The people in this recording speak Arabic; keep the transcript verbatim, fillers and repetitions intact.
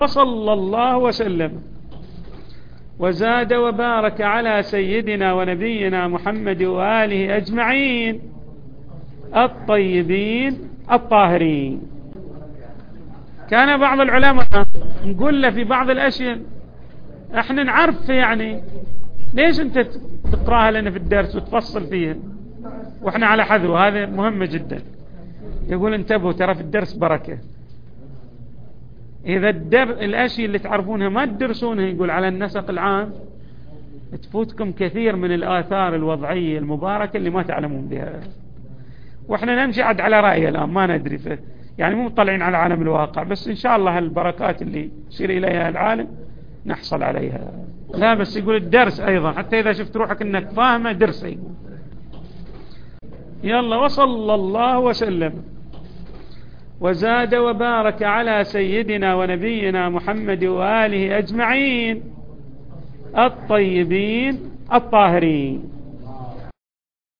وصلى الله وسلم وزاد وبارك على سيدنا ونبينا محمد وآله أجمعين الطيبين الطاهرين. كان بعض العلماء نقول له في بعض الأشياء احنا نعرف يعني ليش انت تقراها لنا في الدرس وتفصل فيها واحنا على حذر، وهذا مهم جدا. يقول انتبهوا ترى في الدرس بركة، إذا الدر الأشياء اللي تعرفونها ما تدرسونها يقول على النسق العام تفوتكم كثير من الآثار الوضعية المباركة اللي ما تعلمون بها. وإحنا نمشي عد على رأيه الآن ما ندري فيه، يعني مو مطلعين على عالم الواقع، بس إن شاء الله البركات اللي يشير إليها العالم نحصل عليها. لا بس يقول الدرس أيضا حتى إذا شفت روحك إنك فاهمة درس يقول. يلا وصلى الله وسلم وزاد وبارك على سيدنا ونبينا محمد وآله أجمعين الطيبين الطاهرين.